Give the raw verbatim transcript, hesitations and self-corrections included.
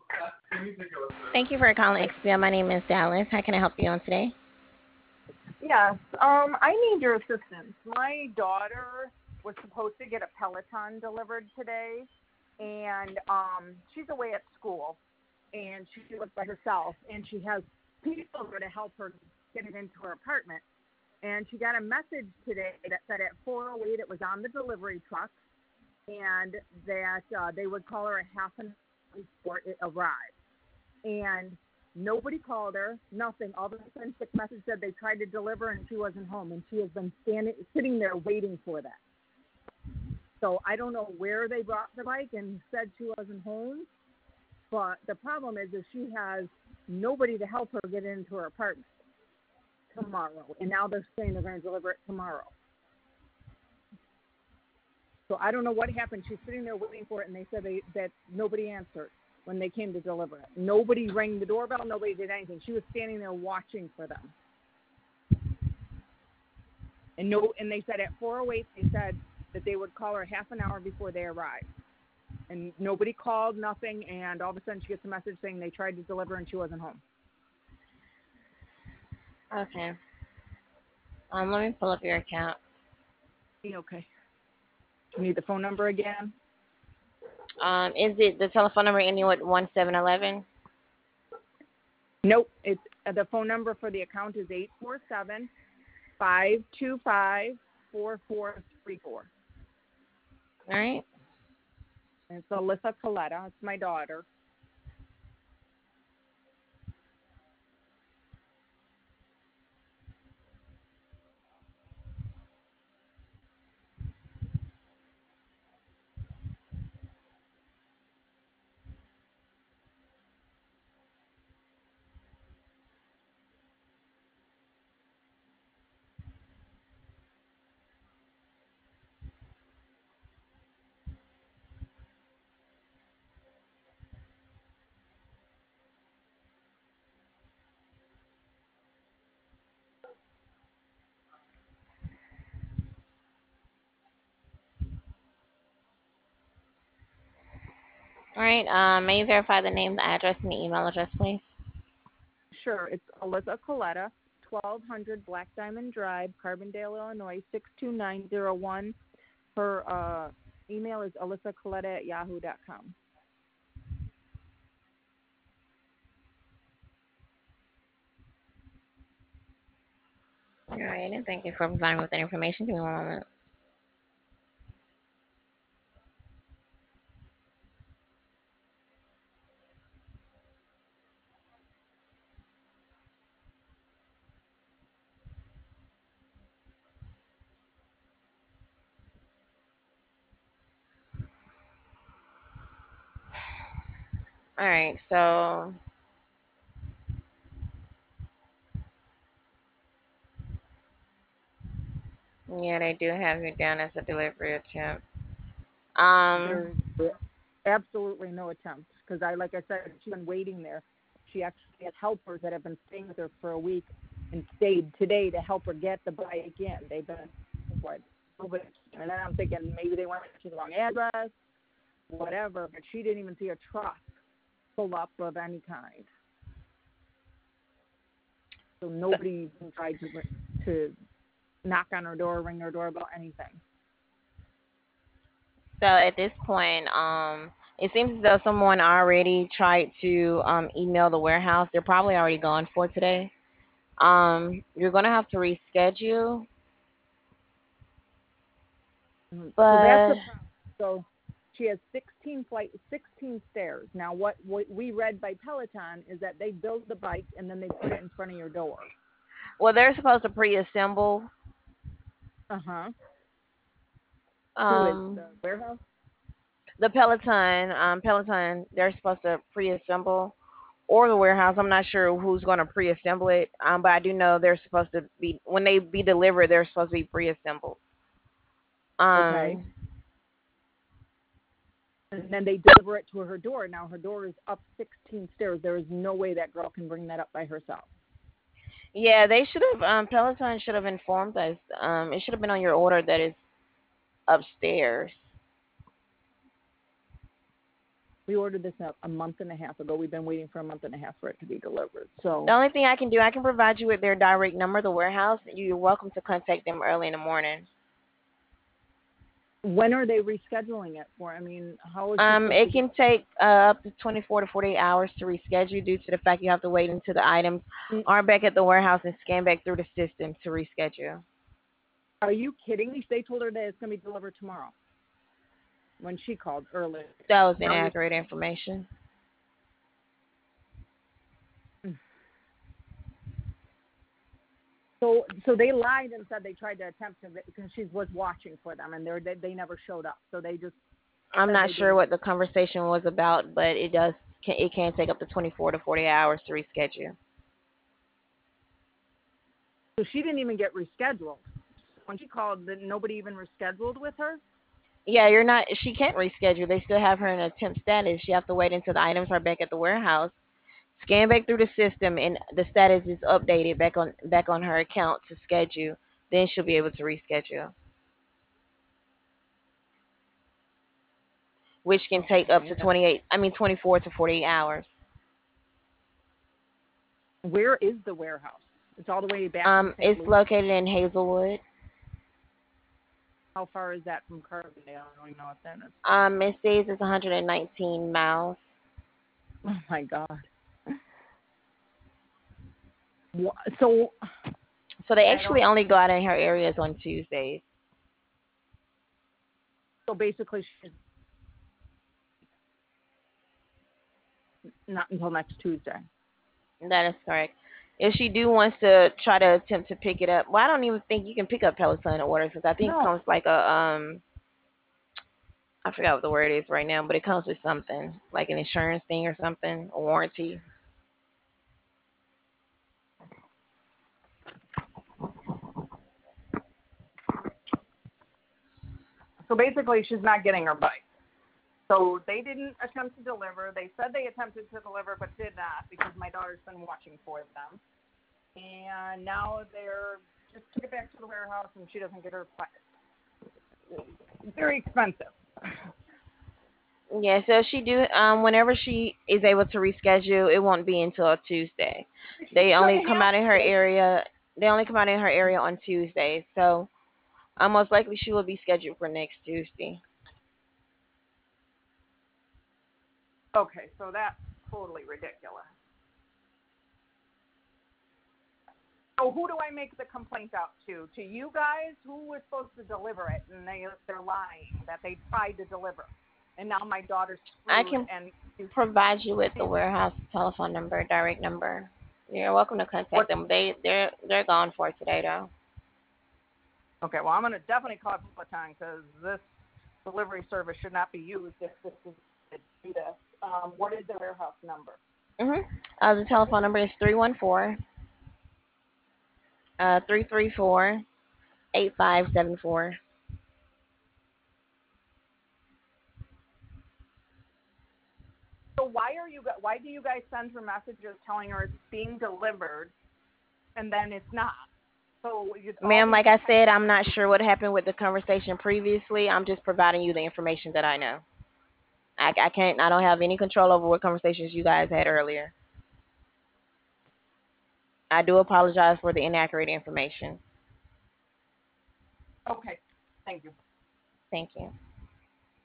Thank you for calling X P O. My name is Dallas. How can I help you on today? Yes. Um, I need your assistance. My daughter was supposed to get a Peloton delivered today, and um, she's away at school, and she lives by herself, and she has people there to help her get it into her apartment. And she got a message today that said at four oh eight it was on the delivery truck, and that uh, they would call her a half an hour before it arrived. And nobody called her, nothing. All of a sudden, the message said they tried to deliver and she wasn't home, and she has been standing, sitting there waiting for that. So I don't know where they brought the bike and said she wasn't home, but the problem is, is she has nobody to help her get into her apartment tomorrow, and now they're saying they're going to deliver it tomorrow. So I don't know what happened. She's sitting there waiting for it, and they said they, that nobody answered when they came to deliver it. Nobody rang the doorbell. Nobody did anything. She was standing there watching for them. And no, and they said at four oh eight, they said that they would call her half an hour before they arrived. And nobody called, nothing, and all of a sudden she gets a message saying they tried to deliver and she wasn't home. Okay. Um, let me pull up your account. Okay. You need the phone number again? Um, is it the telephone number ending with one seven one one? Nope. It's uh, the phone number for the account is eight four seven, five two five, four four three four. All right. And it's Alyssa Coletta. It's my daughter. All right. Um, may you verify the name, the address, and the email address, please? Sure. It's Alyssa Coletta, twelve hundred Black Diamond Drive, Carbondale, Illinois, six two nine zero one. Her uh, email is alyssacoletta at yahoo dot com. All right. And thank you for providing with that information. Give me one moment. All right. So, yeah, they do have you down as a delivery attempt. Um, There's absolutely no attempt because I, like I said, she's been waiting there. She actually has helpers that have been staying with her for a week and stayed today to help her get the bike in. They've been what? Nobody, and then I'm thinking maybe they went to the wrong address, whatever. But she didn't even see a truck pull up of any kind. So so, nobody even tried to to knock on her door, ring her doorbell, anything. so at this point, um, it seems as though someone already tried to um email the warehouse. They're probably already gone for today. Um, you're gonna have to reschedule, Mhm. So that's but the problem. So she has sixteen flight, sixteen stairs. Now, what, what we read by Peloton is that they build the bike and then they put it in front of your door. well, they're supposed to pre-assemble. Uh huh. Who is Um, the warehouse? the Peloton, um, Peloton, they're supposed to pre-assemble, or the warehouse. I'm not sure who's going to pre-assemble it, um, but I do know they're supposed to be when they be delivered. They're supposed to be pre-assembled. Okay. Um, And then they deliver it to her door. Now her door is up sixteen stairs. There is no way that girl can bring that up by herself. yeah, they should have. Um, Peloton should have informed us. Um, it should have been on your order that is upstairs. We ordered this a, a month and a half ago. We've been waiting for a month and a half for it to be delivered. So The only thing I can do, I can provide you with their direct number, the warehouse. You're welcome to contact them early in the morning. when are they rescheduling it for? I mean, how is she Um, supposed to it get? can take uh, up to twenty-four to forty-eight hours to reschedule due to the fact you have to wait until the items are back at the warehouse and scan back through the system to reschedule. Are you kidding me? They told her that it's going to be delivered tomorrow when she called earlier. That was Now you inaccurate information. So, so they lied and said they tried to attempt to because she was watching for them, and they they never showed up. So they just I'm said not they sure didn't. what the conversation was about, but it does it can take up to twenty-four to forty-eight hours to reschedule. So she didn't even get rescheduled. When she called, then nobody even rescheduled with her. Yeah, you're not. She can't reschedule. They still have her in attempt status. She have to wait until the items are back at the warehouse, scan back through the system, and the status is updated back on back on her account to schedule. Then she'll be able to reschedule, which can take up Okay. to twenty-eight. I mean, twenty-four to forty-eight hours. Where is the warehouse? It's all the way back in Um, Saint it's Louis. located in Hazelwood. How far is that from Carbondale? I don't even know what that is. Um, it says it's one hundred nineteen miles. Oh my God. Wha- So, So they I actually don't. only go out in her areas on Tuesdays. So basically, she's not until next Tuesday. That is correct. If she do wants to try to attempt to pick it up, well, I don't even think you can pick up Peloton orders because I think it No. comes like a um, I forgot what the word is right now, but it comes with something like an insurance thing or something, a warranty. So basically, she's not getting her bike. So they didn't attempt to deliver. They said they attempted to deliver, but did not because my daughter's been watching for them. And now they're just took it back to the warehouse, and she doesn't get her bike. Very expensive. Yeah, so she do um whenever she is able to reschedule, it won't be until Tuesday. They She's only gonna come have out in her to. area. They only come out in her area on Tuesdays, so uh, most likely she will be scheduled for next Tuesday. Okay, so that's totally ridiculous. So who do I make the complaint out to? To you guys? Who was supposed to deliver it? And they they're lying that they tried to deliver, and now my daughter's I screwed. can And provide you with the warehouse telephone number, direct number. You're welcome to contact what? them. They they're they're gone for today though. Okay, well I'm gonna definitely call Peloton because this delivery service should not be used if this is to do this. Um, what is the warehouse number? Mhm. Uh, the telephone number is three one four uh three three four eight five seven four. So why are you gu- why do you guys send her messages telling her it's being delivered and then it's not? So it's all Ma'am, these like I said, I'm not sure what happened with the conversation previously. I'm just providing you the information that I know. I, I can't. I don't have any control over what conversations you guys had earlier. I do apologize for the inaccurate information. okay. Thank you. Thank you.